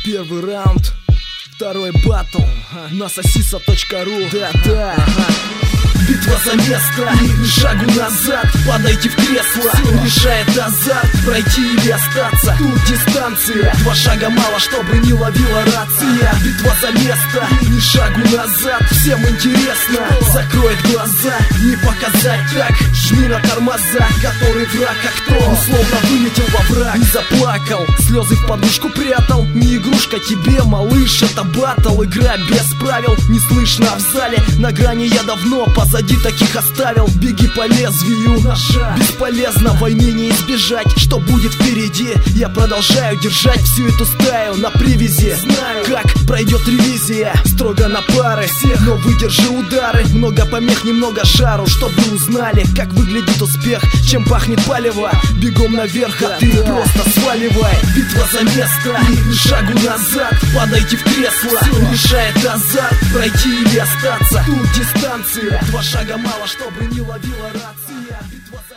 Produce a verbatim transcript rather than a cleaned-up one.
Первый раунд, второй батл на сосиса точка ру. Да-да, битва за место, ни шагу назад, падайте в кресло. Решает азарт, пройти или остаться. Тут дистанция, два шага мало, чтобы не ловила рация. Битва за место, ни шагу назад, всем интересно. Закроет глаза, не показать так. Жми на тормоза, который враг, а кто? Условно вылетел во враг и заплакал, слезы в подушку прятал. Не игрушка тебе, малыш, это баттл. Игра без правил, не слышно в зале. На грани я давно позади таких оставил. Беги по лезвию ножа, бесполезно, войны не избежать. Что будет впереди, я продолжаю держать всю эту стаю на привязи. Знаю, как пройдет ревизия, строго на пары всех, но выдержи удары. Много помех, немного жару, чтобы узнали, как выглядит успех, чем пахнет палево. Бегом наверх, а ты просто сваливай. Битва за место, ни шагу назад, падайте в кресло. Решает азарт, пройти или остаться. Тут дистанция, два шага мало, чтобы не ловила рация. Битва